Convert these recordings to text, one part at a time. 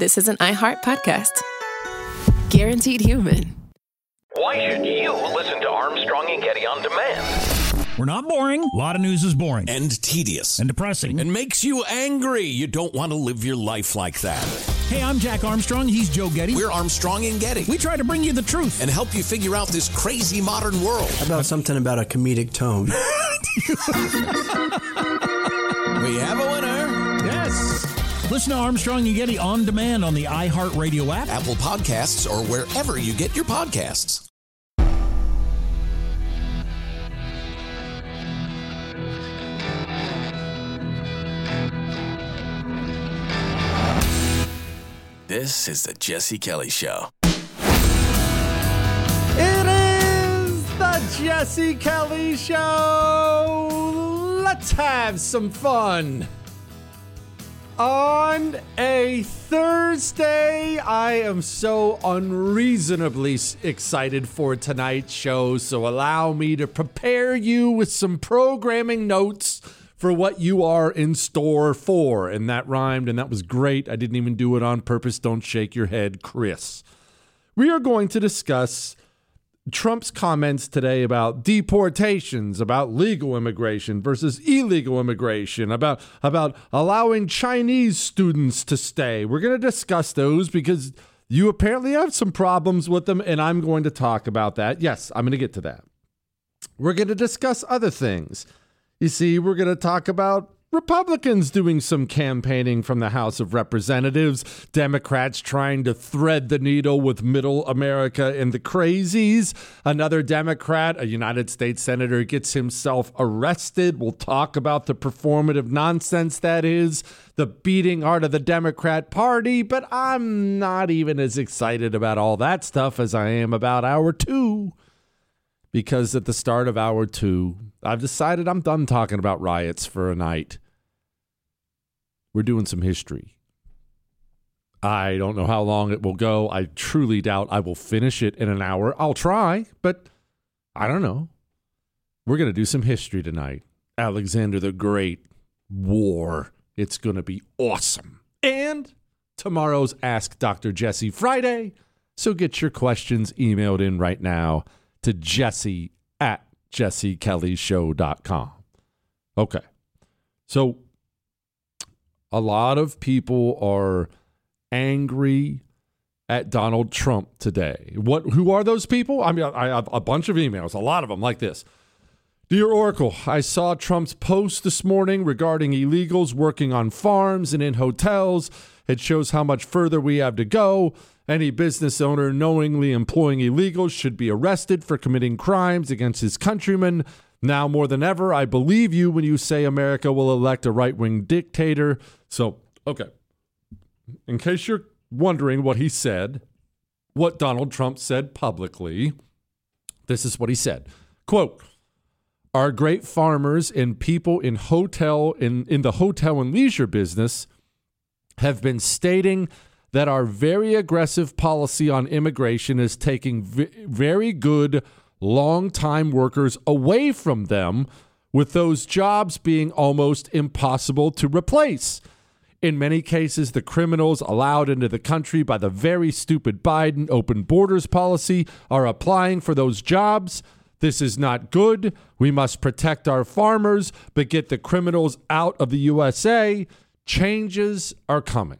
this is an iHeart podcast. Guaranteed human. Why should you listen to Armstrong and Getty on demand? We're not boring. A lot of news is boring. And tedious. And depressing. And makes you angry. You don't want to live your life like that. Hey, I'm Jack Armstrong. He's Joe Getty. We're Armstrong and Getty. We try to bring you the truth. And help you figure out this crazy modern world. How about something about a comedic tone? We have a winner. Yes. Listen to Armstrong and Getty on demand on the iHeartRadio app, Apple Podcasts, or wherever you get your podcasts. This is the Jesse Kelly Show. It is the Jesse Kelly Show. Let's have some fun. On a Thursday, I am so unreasonably excited for tonight's show, so allow me to prepare you with some programming notes for what you are in store for. And that rhymed, and that was great. I didn't even do it on purpose. Don't shake your head, Chris. We are going to discuss Trump's comments today about deportations, about legal immigration versus illegal immigration, about allowing Chinese students to stay. We're going to discuss those because you apparently have some problems with them, and I'm going to talk about that. Yes, I'm going to get to that. We're going to discuss other things. You see, we're going to talk about Republicans doing some campaigning from the House of Representatives, Democrats trying to thread the needle with middle America and the crazies. Another Democrat, a United States senator, gets himself arrested. We'll talk about the performative nonsense that is, the beating heart of the Democrat Party, but I'm not even as excited about all that stuff as I am about hour two. Because at the start of hour two, I've decided I'm done talking about riots for a night. We're doing some history. I don't know how long it will go. I truly doubt I will finish it in an hour. I'll try, but I don't know. We're going to do some history tonight. Alexander the Great, war. It's going to be awesome. And tomorrow's Ask Dr. Jesse Friday. So get your questions emailed in right now to jesse@jessekellyshow.com. Okay. So a lot of people are angry at Donald Trump today. Who are those people? I mean, I have a bunch of emails, a lot of them like this. Dear Oracle, I saw Trump's post this morning regarding illegals working on farms and in hotels. It shows how much further we have to go. Any business owner knowingly employing illegals should be arrested for committing crimes against his countrymen. Now more than ever, I believe you when you say America will elect a right-wing dictator. So, okay. In case you're wondering what he said, what Donald Trump said publicly, this is what he said. Quote, our great farmers and people in the hotel and leisure business have been stating that our very aggressive policy on immigration is taking very good long-time workers away from them, with those jobs being almost impossible to replace. In many cases, the criminals allowed into the country by the very stupid Biden open borders policy are applying for those jobs. This is not good. We must protect our farmers, but get the criminals out of the USA. Changes are coming.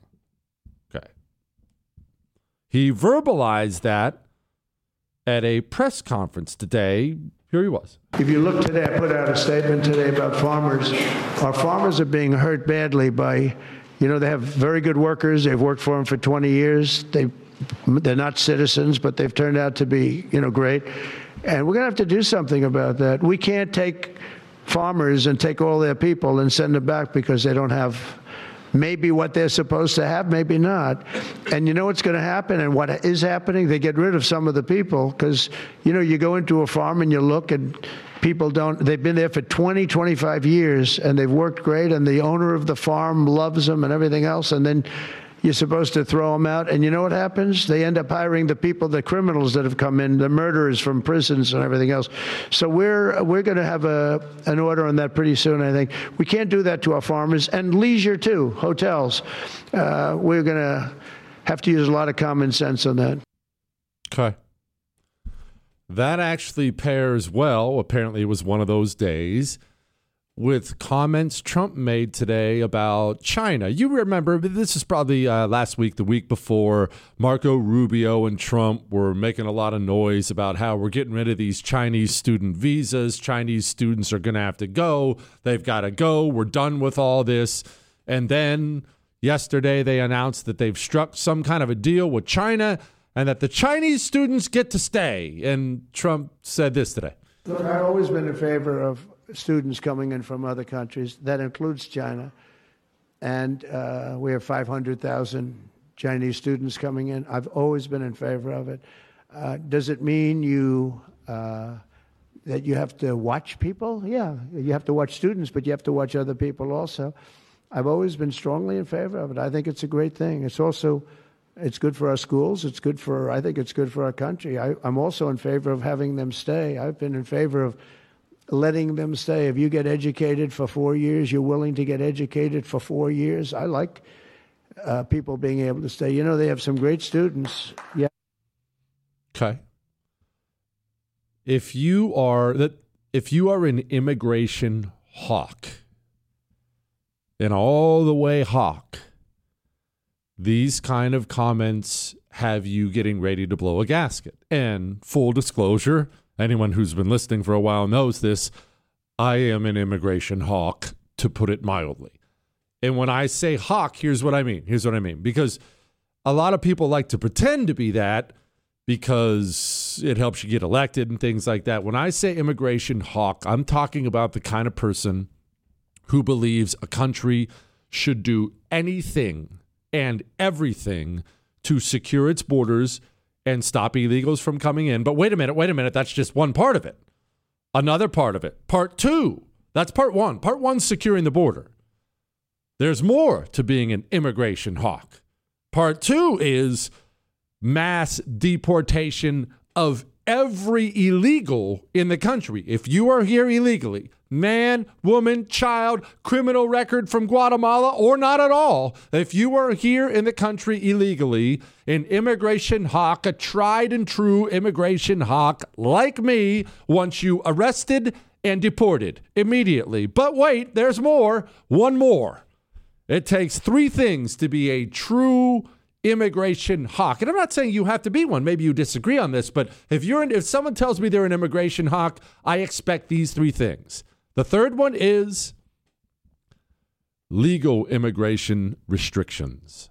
He verbalized that at a press conference today. Here he was. If you look today, I put out a statement today about farmers. Our farmers are being hurt badly by, they have very good workers. They've worked for them for 20 years. They're not citizens, but they've turned out to be, great. And we're going to have to do something about that. We can't take farmers and take all their people and send them back because they don't have maybe what they're supposed to have, maybe not. And you know what's going to happen and what is happening? They get rid of some of the people because, you go into a farm and you look and people they've been there for 20, 25 years and they've worked great and the owner of the farm loves them and everything else. And then you're supposed to throw them out. And you know what happens? They end up hiring the people, the criminals that have come in, the murderers from prisons and everything else. So we're going to have an order on that pretty soon, I think. We can't do that to our farmers and leisure too, hotels. We're going to have to use a lot of common sense on that. Okay. That actually pairs well, apparently it was one of those days, with comments Trump made today about China. You remember, this is probably last week, the week before, Marco Rubio and Trump were making a lot of noise about how we're getting rid of these Chinese student visas. Chinese students are going to have to go. They've got to go. We're done with all this. And then yesterday they announced that they've struck some kind of a deal with China and that the Chinese students get to stay. And Trump said this today. Look, I've always been in favor of students coming in from other countries. That includes China. And we have 500,000 Chinese students coming in. I've always been in favor of it. Does it mean that you have to watch people? Yeah, you have to watch students, but you have to watch other people also. I've always been strongly in favor of it. I think it's a great thing. It's good for our schools. I think it's good for our country. I'm also in favor of having them stay. I've been in favor of letting them stay. If you get educated for 4 years, you're willing to get educated for 4 years. I like people being able to stay. You know, they have some great students. Yeah. Okay. If you are an immigration hawk, and all the way hawk, these kind of comments have you getting ready to blow a gasket. And full disclosure, anyone who's been listening for a while knows this, I am an immigration hawk, to put it mildly. And when I say hawk, here's what I mean. Because a lot of people like to pretend to be that because it helps you get elected and things like that. When I say immigration hawk, I'm talking about the kind of person who believes a country should do anything and everything to secure its borders and stop illegals from coming in. But wait a minute, that's just one part of it. Another part of it, part two, that's part one. Part one's securing the border. There's more to being an immigration hawk. Part two is mass deportation of every illegal in the country. If you are here illegally, man, woman, child, criminal record from Guatemala, or not at all, if you are here in the country illegally, an immigration hawk, a tried and true immigration hawk like me, wants you arrested and deported immediately. But wait, there's more. One more. It takes three things to be a true immigration hawk. And I'm not saying you have to be one. Maybe you disagree on this, but if someone tells me they're an immigration hawk, I expect these three things. The third one is legal immigration restrictions.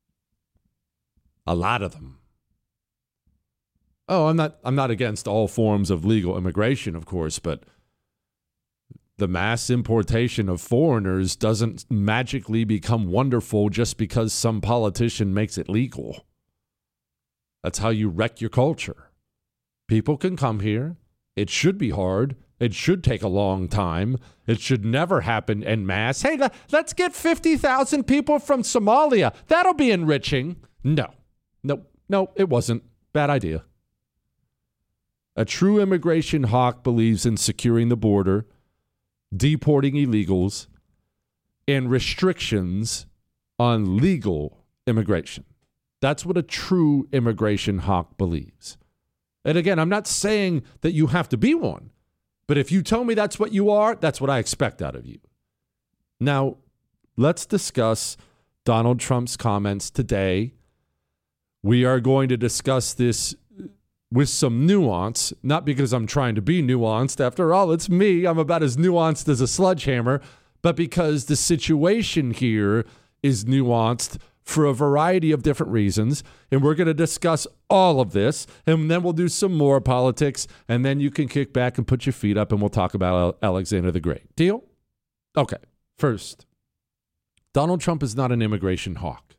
A lot of them. Oh, I'm not against all forms of legal immigration, of course, but the mass importation of foreigners doesn't magically become wonderful just because some politician makes it legal. That's how you wreck your culture. People can come here. It should be hard. It should take a long time. It should never happen en masse. Hey, let's get 50,000 people from Somalia. That'll be enriching. No, it wasn't. Bad idea. A true immigration hawk believes in securing the border, deporting illegals, and restrictions on legal immigration. That's what a true immigration hawk believes. And again, I'm not saying that you have to be one, but if you tell me that's what you are, that's what I expect out of you. Now, let's discuss Donald Trump's comments today. We are going to discuss this with some nuance, not because I'm trying to be nuanced. After all, it's me. I'm about as nuanced as a sledgehammer, but because the situation here is nuanced for a variety of different reasons. And we're going to discuss all of this, and then we'll do some more politics, and then you can kick back and put your feet up, and we'll talk about Alexander the Great. Deal? Okay. First, Donald Trump is not an immigration hawk.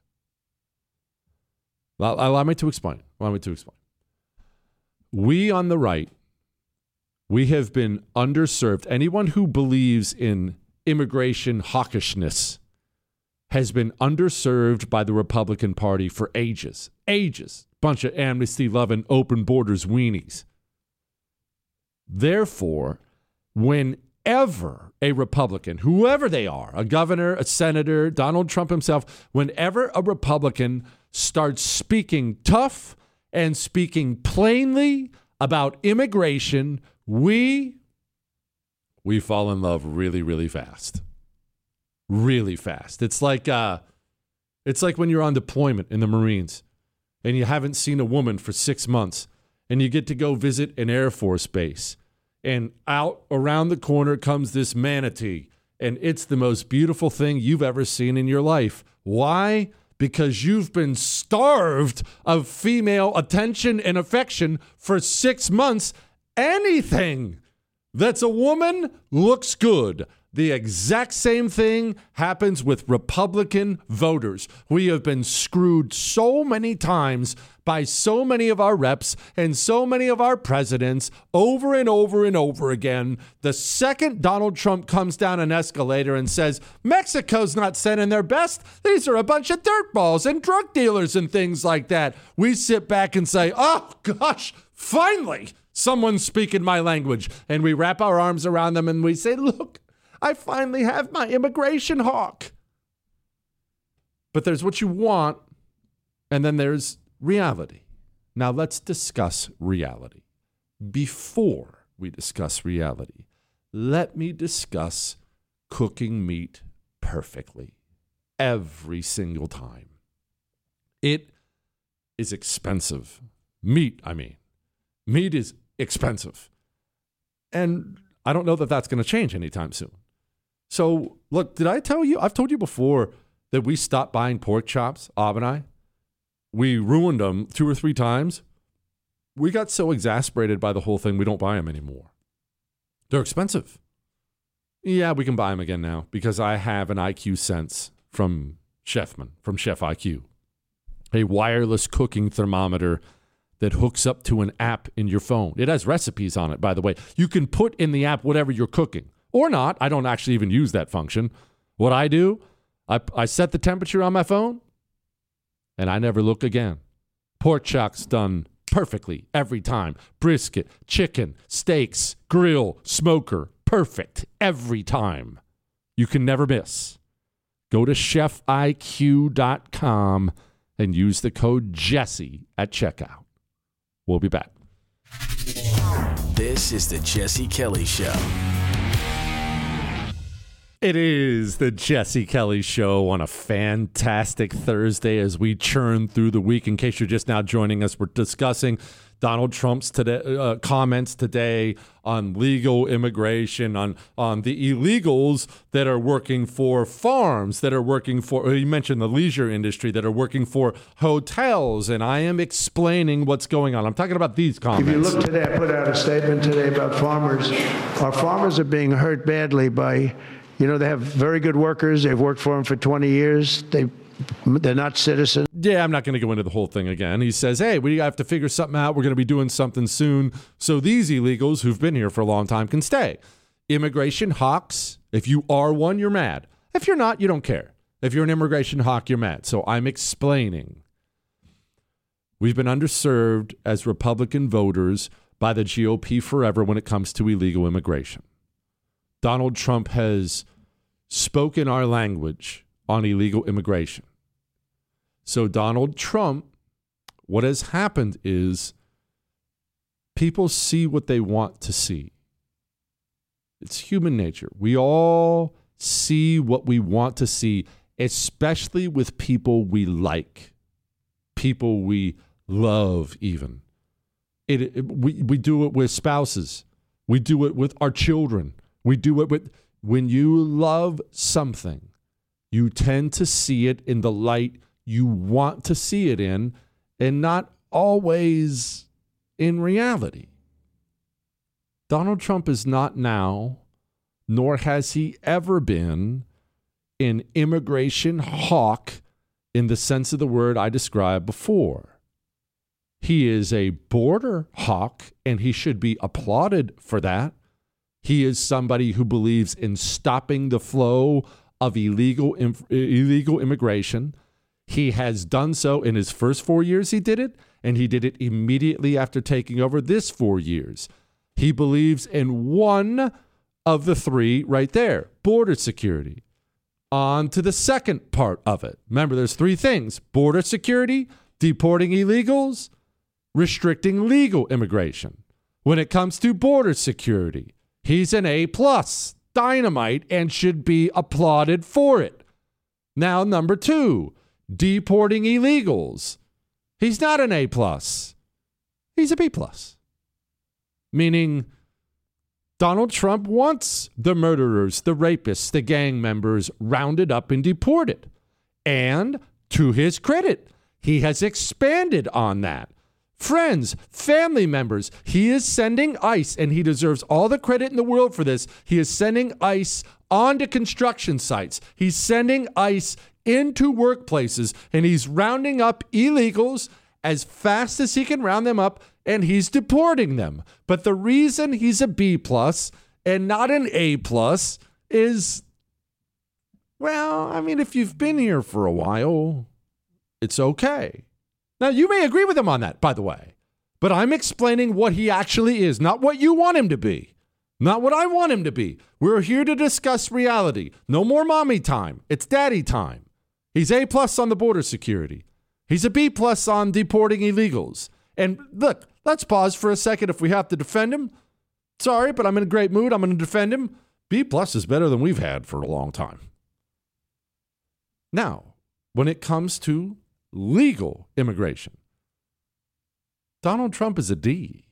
Allow me to explain. We on the right, we have been underserved. Anyone who believes in immigration hawkishness has been underserved by the Republican Party for ages. Bunch of amnesty-loving, open borders weenies. Therefore, whenever a Republican, whoever they are, a governor, a senator, Donald Trump himself, whenever a Republican starts speaking tough and speaking plainly about immigration, we fall in love really, really fast. Really fast. It's like when you're on deployment in the Marines and you haven't seen a woman for 6 months and you get to go visit an Air Force base, and out around the corner comes this manatee, and it's the most beautiful thing you've ever seen in your life. Why? Because you've been starved of female attention and affection for 6 months. Anything that's a woman looks good. The exact same thing happens with Republican voters. We have been screwed so many times by so many of our reps and so many of our presidents over and over and over again. The second Donald Trump comes down an escalator and says, Mexico's not sending their best, these are a bunch of dirtballs and drug dealers and things like that, we sit back and say, oh gosh, finally someone's speaking my language. And we wrap our arms around them and we say, look, I finally have my immigration hawk. But there's what you want, and then there's reality. Now let's discuss reality. Before we discuss reality, let me discuss cooking meat perfectly every single time. It is expensive. Meat is expensive. And I don't know that that's going to change anytime soon. So, look, did I tell you? I've told you before that we stopped buying pork chops, Ab and I. We ruined them 2 or 3 times. We got so exasperated by the whole thing, we don't buy them anymore. They're expensive. Yeah, we can buy them again now because I have an IQ Sense from Chefman, from Chef IQ. A wireless cooking thermometer that hooks up to an app in your phone. It has recipes on it, by the way. You can put in the app whatever you're cooking. Or not. I don't actually even use that function. What I do, I set the temperature on my phone, and I never look again. Pork chops done perfectly every time. Brisket, chicken, steaks, grill, smoker, perfect every time. You can never miss. Go to chefiq.com and use the code Jesse at checkout. We'll be back. This is the Jesse Kelly Show. It is the Jesse Kelly Show on a fantastic Thursday as we churn through the week. In case you're just now joining us, we're discussing Donald Trump's comments today on legal immigration, on the illegals that are working for farms, that are working for, you mentioned the leisure industry, that are working for hotels, and I am explaining what's going on. I'm talking about these comments. If you look today, I put out a statement today about farmers. Our farmers are being hurt badly by, they have very good workers. They've worked for them for 20 years. They're not citizens. Yeah, I'm not going to go into the whole thing again. He says, hey, we have to figure something out. We're going to be doing something soon so these illegals who've been here for a long time can stay. Immigration hawks, if you are one, you're mad. If you're not, you don't care. If you're an immigration hawk, you're mad. So I'm explaining. We've been underserved as Republican voters by the GOP forever when it comes to illegal immigration. Donald Trump has spoken our language on illegal immigration. So Donald Trump, what has happened is people see what they want to see. It's human nature. We all see what we want to see, especially with people we like, people we love even. We do it with spouses. We do it with our children. We do it with, when you love something, you tend to see it in the light you want to see it in, and not always in reality. Donald Trump is not now, nor has he ever been, an immigration hawk in the sense of the word I described before. He is a border hawk, and he should be applauded for that. He is somebody who believes in stopping the flow of illegal immigration. He has done so in his first 4 years. He did it, and he did it immediately after taking over this 4 years. He believes in one of the three right there, border security. On to the second part of it. Remember, there's three things: border security, deporting illegals, restricting legal immigration. When it comes to border security, he's an A+, dynamite, and should be applauded for it. Now, number 2, deporting illegals. He's not an A+. He's a B+. Meaning Donald Trump wants the murderers, the rapists, the gang members rounded up and deported. And to his credit, he has expanded on that. Friends, family members, he is sending ICE, and he deserves all the credit in the world for this. He is sending ICE onto construction sites. He's sending ICE into workplaces, and he's rounding up illegals as fast as he can round them up, and he's deporting them. But the reason he's a B+ and not an A+ is, well, I mean, if you've been here for a while, it's okay. Now, you may agree with him on that, by the way, but I'm explaining what he actually is, not what you want him to be, not what I want him to be. We're here to discuss reality. No more mommy time. It's daddy time. He's A+ on the border security. He's a B+ on deporting illegals. And look, let's pause for a second if we have to defend him. Sorry, but I'm in a great mood. I'm going to defend him. B+ is better than we've had for a long time. Now, when it comes to legal immigration, Donald Trump is a D.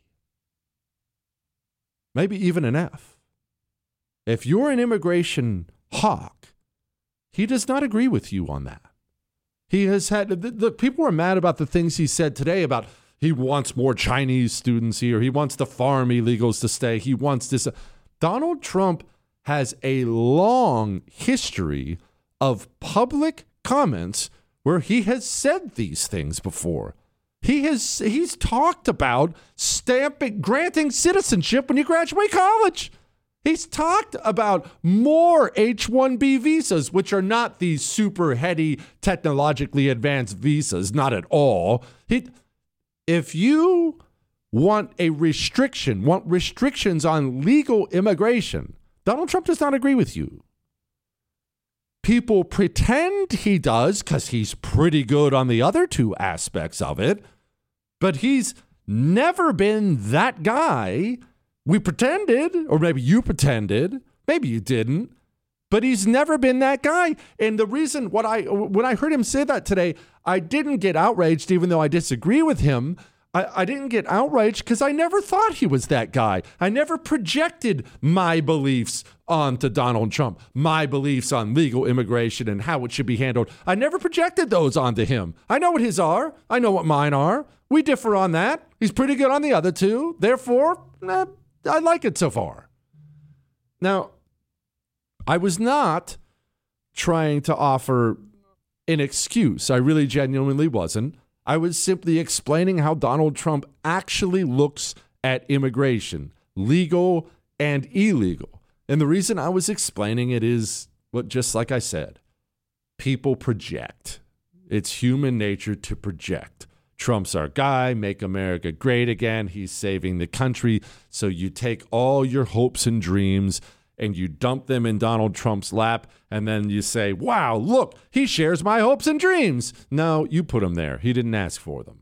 Maybe even an F. If you're an immigration hawk, he does not agree with you on that. He has had, the people are mad about the things he said today about he wants more Chinese students here. He wants the farm illegals to stay. He wants this. Donald Trump has a long history of public comments where he has said these things before. He's talked about granting citizenship when you graduate college. He's talked about more H-1B visas, which are not these super heady, technologically advanced visas, not at all. If you want restrictions on legal immigration, Donald Trump does not agree with you. People pretend he does because he's pretty good on the other two aspects of it, but he's never been that guy. We pretended, or maybe you pretended, maybe you didn't, but he's never been that guy. And the reason when I heard him say that today, I didn't get outraged, even though I disagree with him. I didn't get outraged because I never thought he was that guy. I never projected my beliefs onto Donald Trump, my beliefs on legal immigration and how it should be handled. I never projected those onto him. I know what his are. I know what mine are. We differ on that. He's pretty good on the other two. Therefore, I like it so far. Now, I was not trying to offer an excuse. I really genuinely wasn't. I was simply explaining how Donald Trump actually looks at immigration, legal and illegal. And the reason I was explaining it is, just like I said, people project. It's human nature to project. Trump's our guy, make America great again. He's saving the country. So you take all your hopes and dreams and you dump them in Donald Trump's lap, and then you say, wow, look, he shares my hopes and dreams. No, you put him there. He didn't ask for them.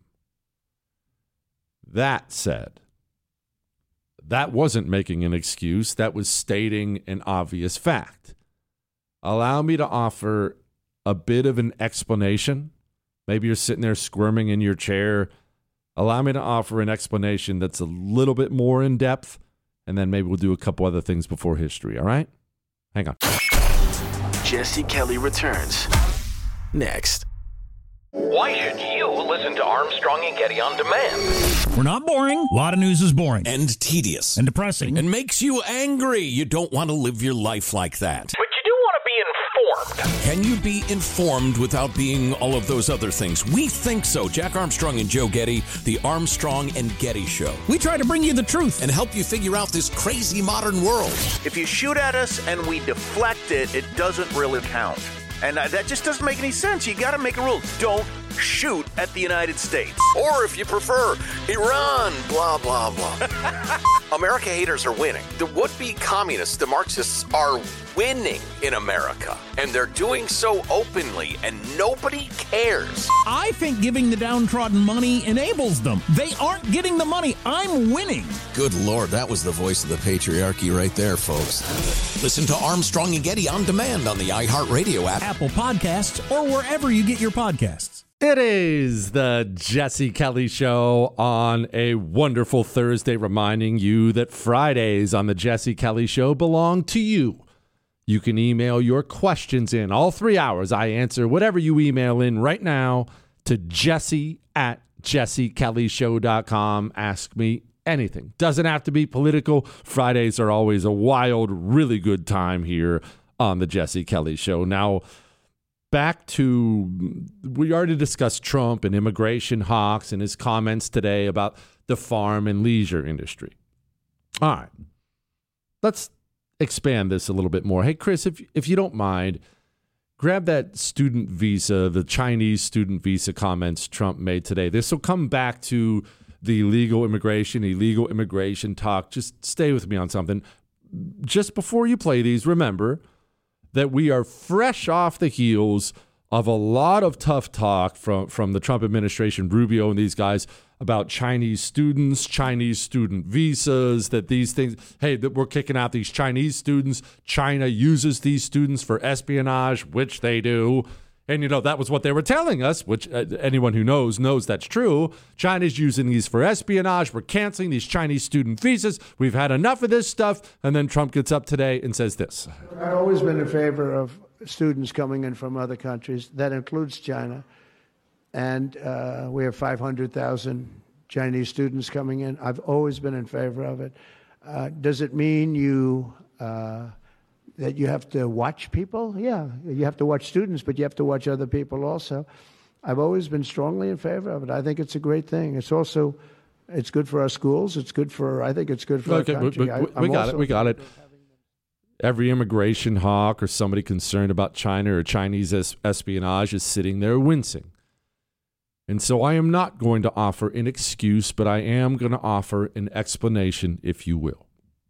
That said, that wasn't making an excuse. That was stating an obvious fact. Allow me to offer a bit of an explanation. Maybe you're sitting there squirming in your chair. Allow me to offer an explanation that's a little bit more in depth, and then maybe we'll do a couple other things before history, all right? Hang on. Jesse Kelly returns next. Why should you listen to Armstrong and Getty on demand? We're not boring. A lot of news is boring. And tedious. And depressing. And makes you angry. You don't want to live your life like that. But you do want to be informed. Can you be informed without being all of those other things? We think so. Jack Armstrong and Joe Getty, the Armstrong and Getty Show. We try to bring you the truth and help you figure out this crazy modern world. If you shoot at us and we deflect it, it doesn't really count. And that just doesn't make any sense. You got to make a rule. Don't shoot at the United States. Or if you prefer, Iran, blah, blah, blah. America haters are winning. The would-be communists, the Marxists, are winning in America. And they're doing so openly, and nobody cares. I think giving the downtrodden money enables them. They aren't getting the money. I'm winning. Good Lord, that was the voice of the patriarchy right there, folks. Listen to Armstrong and Getty on demand on the iHeartRadio app, Apple Podcasts, or wherever you get your podcasts. It is the Jesse Kelly Show on a wonderful Thursday, reminding you that Fridays on the Jesse Kelly Show belong to you. You can email your questions in all 3 hours. I answer whatever you email in right now to jesse@jessekellyshow.com. Ask me anything. Doesn't have to be political. Fridays are always a wild, really good time here on the Jesse Kelly Show. Now, back to, we already discussed Trump and immigration hawks and his comments today about the farm and leisure industry. All right. Let's expand this a little bit more. Hey, Chris, if you don't mind, grab that student visa, the Chinese student visa comments Trump made today. This will come back to the illegal immigration talk. Just stay with me on something. Just before you play these, remember that we are fresh off the heels of a lot of tough talk from the Trump administration, Rubio and these guys, about Chinese students, Chinese student visas, that these things, hey, that we're kicking out these Chinese students. China uses these students for espionage, which they do. And, you know, that was what they were telling us, which anyone who knows that's true. China's using these for espionage. We're canceling these Chinese student visas. We've had enough of this stuff. And then Trump gets up today and says this. I've always been in favor of students coming in from other countries. That includes China. And we have 500,000 Chinese students coming in. I've always been in favor of it. Does it mean that you have to watch people? Yeah, you have to watch students, but you have to watch other people also. I've always been strongly in favor of it. I think it's a great thing. It's also, it's good for our schools. It's good for, I think it's good for our country. We got it. Every immigration hawk or somebody concerned about China or Chinese espionage is sitting there wincing. And so I am not going to offer an excuse, but I am going to offer an explanation, if you will.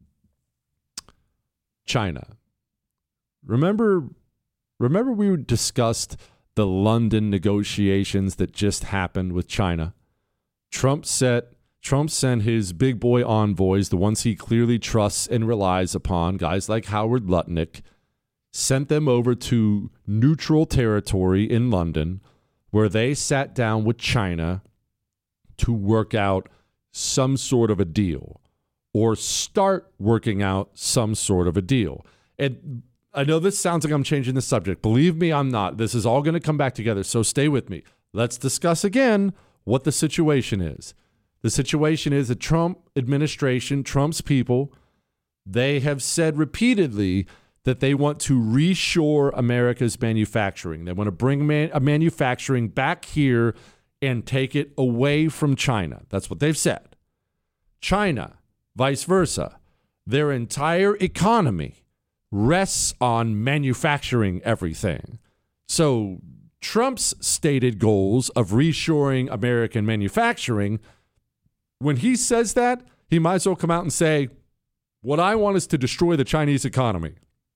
China. Remember we discussed the London negotiations that just happened with China? Trump sent his big boy envoys, the ones he clearly trusts and relies upon, guys like Howard Lutnick, sent them over to neutral territory in London, where they sat down with China to work out some sort of a deal, or start working out some sort of a deal. And I know this sounds like I'm changing the subject. Believe me, I'm not. This is all going to come back together, so stay with me. Let's discuss again what the situation is. The situation is the Trump administration, Trump's people, they have said repeatedly that they want to reshore America's manufacturing. They want to bring manufacturing back here and take it away from China. That's what they've said. China, vice versa. Their entire economy rests on manufacturing everything. So Trump's stated goals of reshoring American manufacturing, when he says that, he might as well come out and say, what I want is to destroy the Chinese economy.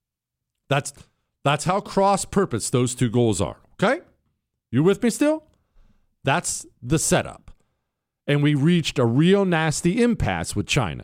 That's how cross-purpose those two goals are, okay? You with me still? That's the setup. And we reached a real nasty impasse with China.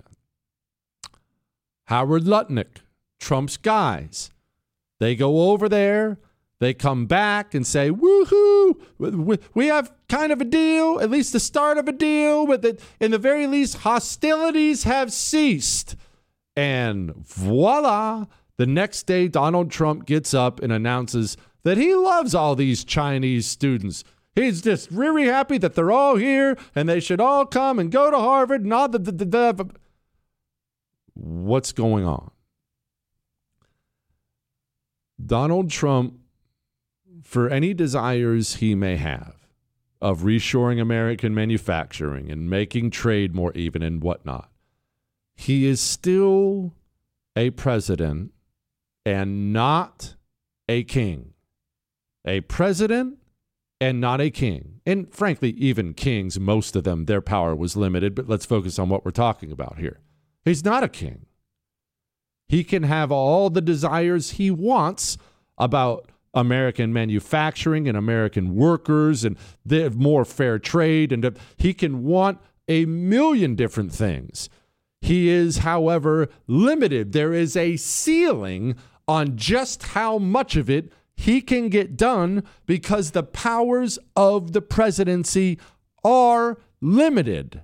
Howard Lutnick, Trump's guys, they go over there, they come back and say, woohoo, we have kind of a deal, at least the start of a deal, but in the very least, hostilities have ceased. And voila, the next day, Donald Trump gets up and announces that he loves all these Chinese students. He's just really happy that they're all here and they should all come and go to Harvard and all the. What's going on? Donald Trump, for any desires he may have of reshoring American manufacturing and making trade more even and whatnot, he is still a president and not a king. A president and not a king. And frankly, even kings, most of them, their power was limited, but let's focus on what we're talking about here. He's not a king. He can have all the desires he wants about American manufacturing and American workers and the more fair trade, and he can want a million different things. He is, however, limited. There is a ceiling on just how much of it he can get done because the powers of the presidency are limited.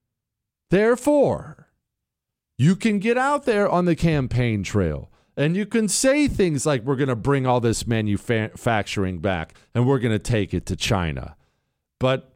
Therefore, you can get out there on the campaign trail and you can say things like, we're going to bring all this manufacturing back and we're going to take it to China. But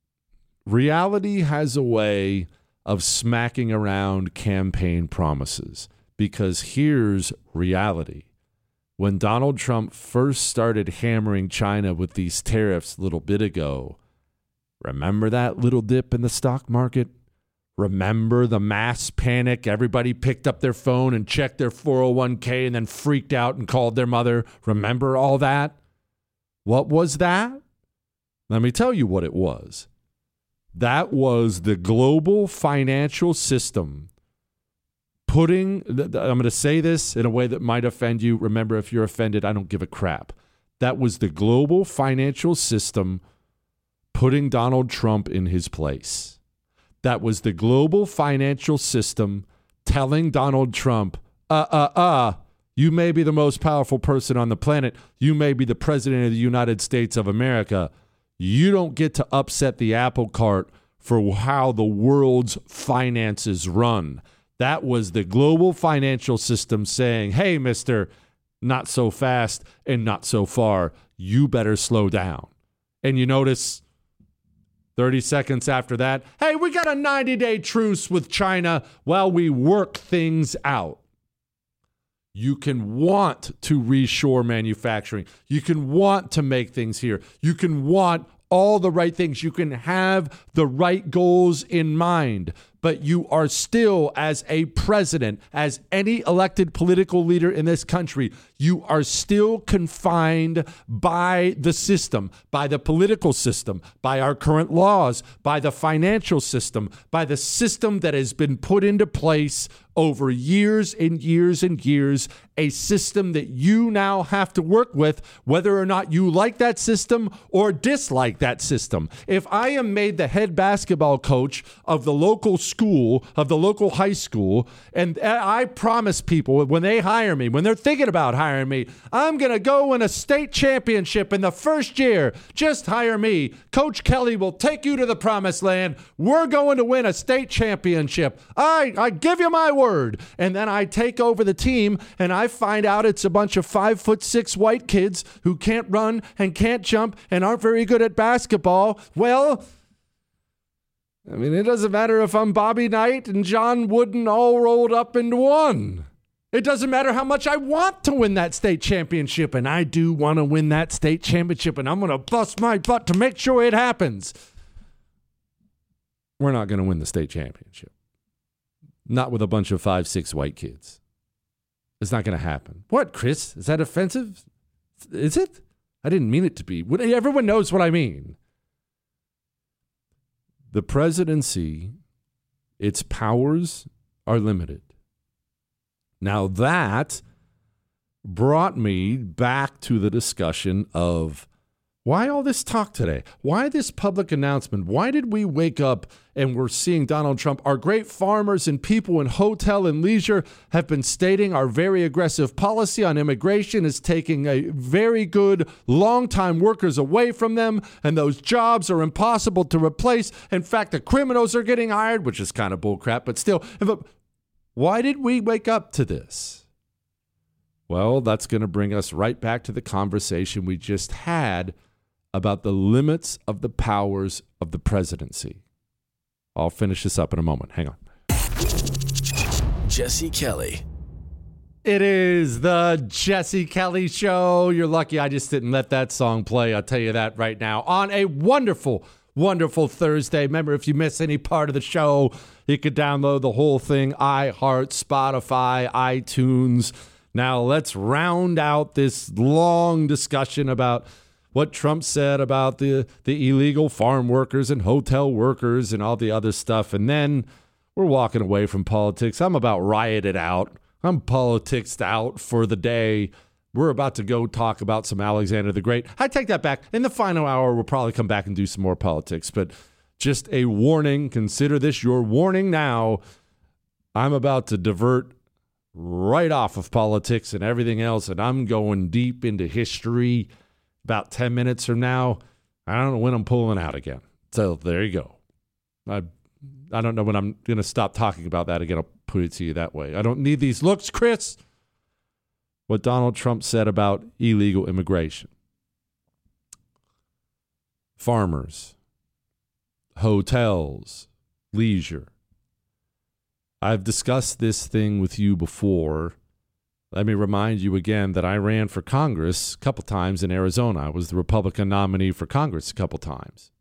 reality has a way of smacking around campaign promises, because here's reality. When Donald Trump first started hammering China with these tariffs a little bit ago, remember that little dip in the stock market? Remember the mass panic? Everybody picked up their phone and checked their 401k and then freaked out and called their mother. Remember all that? What was that? Let me tell you what it was. That was the global financial system putting, I'm going to say this in a way that might offend you. Remember, if you're offended, I don't give a crap. That was the global financial system putting Donald Trump in his place. That was the global financial system telling Donald Trump, you may be the most powerful person on the planet. You may be the president of the United States of America. You don't get to upset the apple cart for how the world's finances run. That was the global financial system saying, hey, mister, not so fast and not so far. You better slow down. And you notice 30 seconds after that, hey, we got a 90-day truce with China while we work things out. You can want to reshore manufacturing. You can want to make things here. You can want all the right things. You can have the right goals in mind, but you are still, as a president, as any elected political leader in this country, you are still confined by the system, by the political system, by our current laws, by the financial system, by the system that has been put into place over years and years and years, a system that you now have to work with, whether or not you like that system or dislike that system. If I am made the head basketball coach of the local school, of the local high school, and I promise people when they hire me, when they're thinking about hiring me, I'm going to go win a state championship in the first year. Just hire me. Coach Kelly will take you to the promised land. We're going to win a state championship. I give you my word. And then I take over the team and I find out it's a bunch of 5'6" white kids who can't run and can't jump and aren't very good at basketball. Well, I mean, it doesn't matter if I'm Bobby Knight and John Wooden all rolled up into one. It doesn't matter how much I want to win that state championship, and I do want to win that state championship, and I'm going to bust my butt to make sure it happens. We're not going to win the state championship. Not with a bunch of 5'6" white kids. It's not going to happen. What, Chris? Is that offensive? Is it? I didn't mean it to be. Everyone knows what I mean. The presidency, its powers are limited. Now that brought me back to the discussion of why all this talk today? Why this public announcement? Why did we wake up and we're seeing Donald Trump? Our great farmers and people in hotel and leisure have been stating our very aggressive policy on immigration is taking a very good long-time workers away from them, and those jobs are impossible to replace. In fact, the criminals are getting hired, which is kind of bullcrap, but still. Why did we wake up to this? Well, that's going to bring us right back to the conversation we just had about the limits of the powers of the presidency. I'll finish this up in a moment. Hang on. Jesse Kelly. It is the Jesse Kelly Show. You're lucky I just didn't let that song play. I'll tell you that right now. On a wonderful Thursday. Remember, if you miss any part of the show, you could download the whole thing, iHeart, Spotify, iTunes. Now, let's round out this long discussion about what Trump said about the illegal farm workers and hotel workers and all the other stuff. And then we're walking away from politics. I'm about rioted out. I'm politicsed out for the day. We're about to go talk about some Alexander the Great. I take that back. In the final hour, we'll probably come back and do some more politics. But just a warning. Consider this your warning now. I'm about to divert right off of politics and everything else, and I'm going deep into history. About 10 minutes from now, I don't know when I'm pulling out again. So there you go. I don't know when I'm going to stop talking about that again. I'll put it to you that way. I don't need these looks, Chris. What Donald Trump said about illegal immigration. Farmers, hotels, leisure. I've discussed this thing with you before. Let me remind you again that I ran for Congress a couple times in Arizona. I was the Republican nominee for Congress a couple times.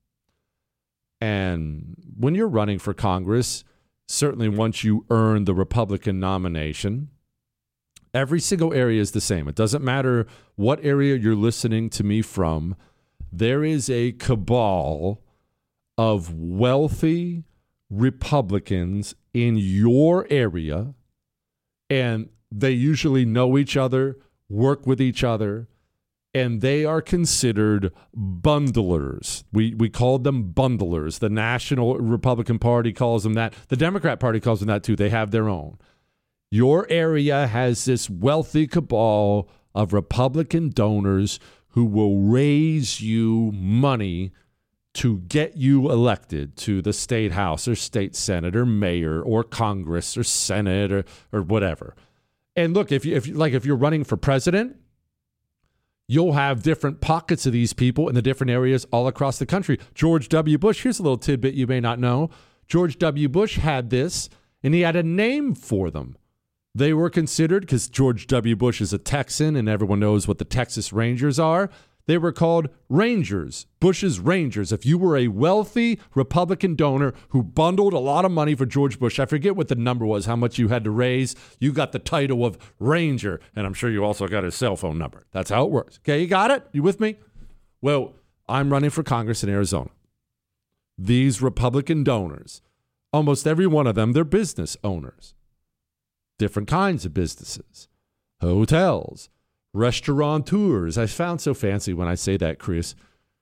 And when you're running for Congress, certainly once you earn the Republican nomination, every single area is the same. It doesn't matter what area you're listening to me from. There is a cabal of wealthy Republicans in your area, and they usually know each other, work with each other, and they are considered bundlers. We called them bundlers. The National Republican Party calls them that. The Democrat Party calls them that too. They have their own. Your area has this wealthy cabal of Republican donors who will raise you money to get you elected to the state house or state senate or mayor or Congress or Senate or whatever. And look, if you're running for president, you'll have different pockets of these people in the different areas all across the country. George W. Bush, here's a little tidbit you may not know. George W. Bush had this, and he had a name for them. They were considered, because George W. Bush is a Texan, and everyone knows what the Texas Rangers are. They were called Rangers, Bush's Rangers. If you were a wealthy Republican donor who bundled a lot of money for George Bush, I forget what the number was, how much you had to raise, you got the title of Ranger, and I'm sure you also got his cell phone number. That's how it works. Okay, you got it? You with me? Well, I'm running for Congress in Arizona. These Republican donors, almost every one of them, they're business owners. Different kinds of businesses, hotels, restaurateurs. I sound so fancy when I say that, Chris.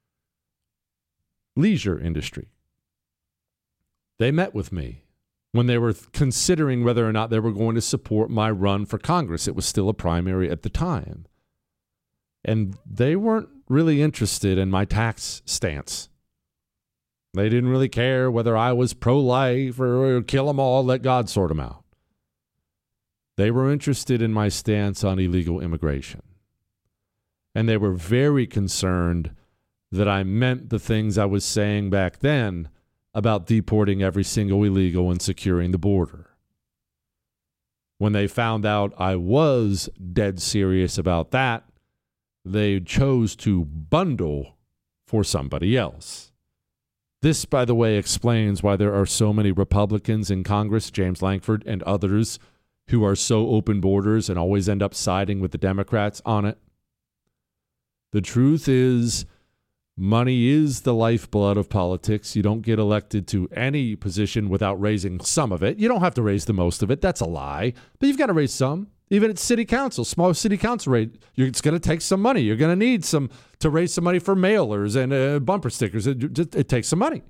Leisure industry. They met with me when they were considering whether or not they were going to support my run for Congress. It was still a primary at the time. And they weren't really interested in my tax stance. They didn't really care whether I was pro-life or kill them all, let God sort them out. They were interested in my stance on illegal immigration. And they were very concerned that I meant the things I was saying back then about deporting every single illegal and securing the border. When they found out I was dead serious about that, they chose to bundle for somebody else. This, by the way, explains why there are so many Republicans in Congress, James Lankford and others, who are so open borders and always end up siding with the Democrats on it. The truth is, money is the lifeblood of politics. You don't get elected to any position without raising some of it. You don't have to raise the most of it. That's a lie. But you've got to raise some. Even at city council, small city council rate, it's going to take some money. You're going to need some to raise some money for mailers and bumper stickers. It takes some money.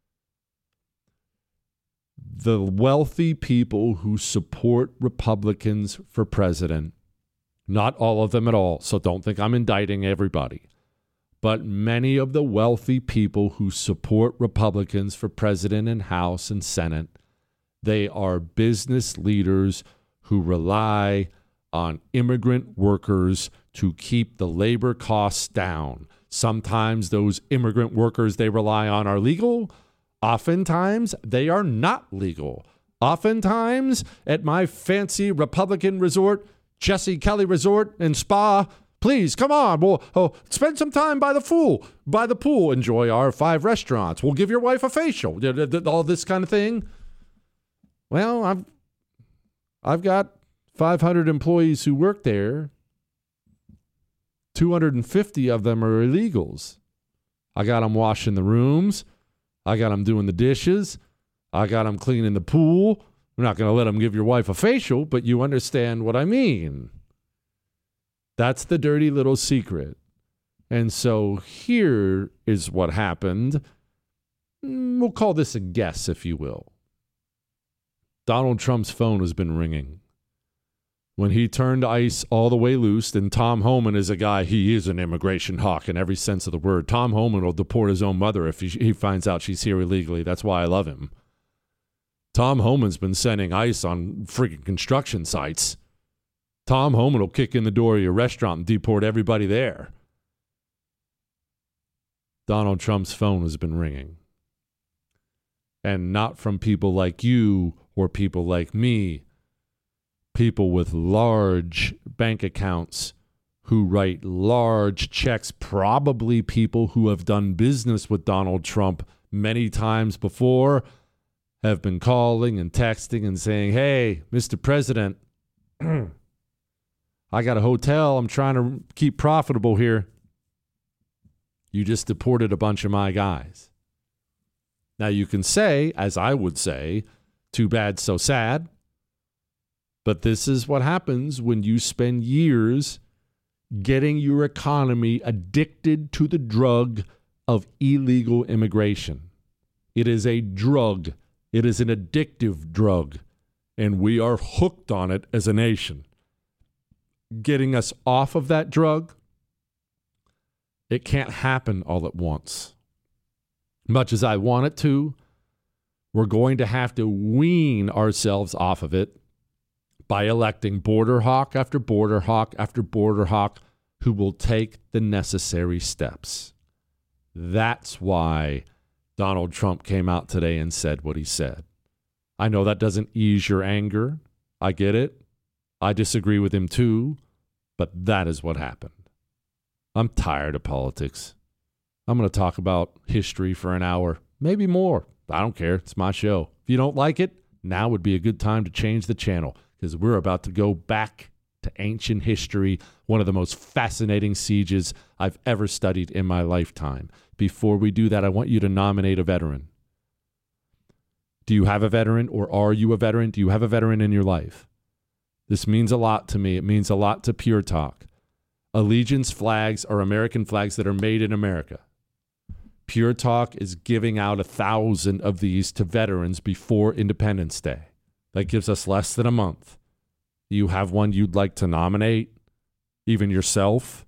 The wealthy people who support Republicans for president, not all of them at all, so don't think I'm indicting everybody, but many of the wealthy people who support Republicans for president and House and Senate, they are business leaders who rely on immigrant workers to keep the labor costs down. Sometimes those immigrant workers they rely on are legal. Oftentimes, they are not legal. Oftentimes, at my fancy Republican resort, Jesse Kelly Resort and Spa, please, come on. We'll spend some time by the pool. Enjoy our 5 restaurants. We'll give your wife a facial. All this kind of thing. Well, I've got 500 employees who work there. 250 of them are illegals. I got them washing the rooms. I got them doing the dishes. I got them cleaning the pool. I'm not going to let them give your wife a facial, but you understand what I mean. That's the dirty little secret. And so here is what happened. We'll call this a guess, if you will. Donald Trump's phone has been ringing. When he turned ICE all the way loose, and Tom Homan is a guy, he is an immigration hawk in every sense of the word. Tom Homan will deport his own mother if he finds out she's here illegally. That's why I love him. Tom Homan's been sending ICE on freaking construction sites. Tom Homan will kick in the door of your restaurant and deport everybody there. Donald Trump's phone has been ringing. And not from people like you or people like me. People with large bank accounts who write large checks, probably people who have done business with Donald Trump many times before, have been calling and texting and saying, hey, Mr. President, I got a hotel. I'm trying to keep profitable here. You just deported a bunch of my guys. Now you can say, as I would say, too bad, so sad. But this is what happens when you spend years getting your economy addicted to the drug of illegal immigration. It is a drug. It is an addictive drug. And we are hooked on it as a nation. Getting us off of that drug, it can't happen all at once. Much as I want it to, we're going to have to wean ourselves off of it by electing border hawk after border hawk after border hawk who will take the necessary steps. That's why Donald Trump came out today and said what he said. I know that doesn't ease your anger. I get it. I disagree with him too, but that is what happened. I'm tired of politics. I'm going to talk about history for an hour, maybe more. I don't care. It's my show. If you don't like it, now would be a good time to change the channel because we're about to go back to ancient history, one of the most fascinating sieges I've ever studied in my lifetime. Before we do that, I want you to nominate a veteran. Do you have a veteran or are you a veteran? Do you have a veteran in your life? This means a lot to me. It means a lot to Pure Talk. Allegiance flags are American flags that are made in America. Pure Talk is giving out 1,000 of these to veterans before Independence Day. That gives us less than a month. You have one you'd like to nominate, even yourself?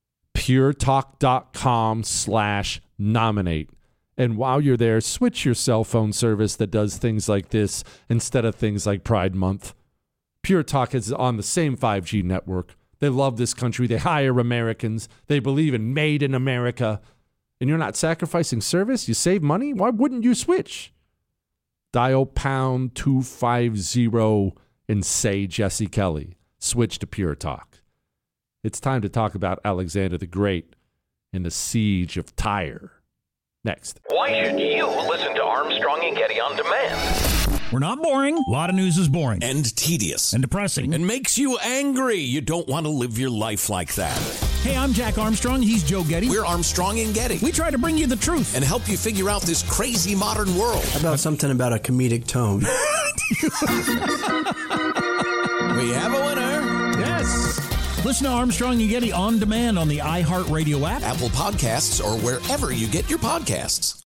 puretalk.com/nominate. And while you're there, switch your cell phone service that does things like this instead of things like Pride Month. Pure Talk is on the same 5G network. They love this country. They hire Americans. They believe in made in America. And you're not sacrificing service? You save money? Why wouldn't you switch? Dial pound 250 and say Jesse Kelly. Switch to Pure Talk. It's time to talk about Alexander the Great and the Siege of Tyre. Next. Why should you listen to Armstrong and Getty on demand? We're not boring. A lot of news is boring. And tedious. And depressing. And makes you angry. You don't want to live your life like that. Hey, I'm Jack Armstrong. He's Joe Getty. We're Armstrong and Getty. We try to bring you the truth. And help you figure out this crazy modern world. How about something about a comedic tone? We have a winner. Yes. Listen to Armstrong and Getty on demand on the iHeartRadio app, Apple Podcasts, or wherever you get your podcasts.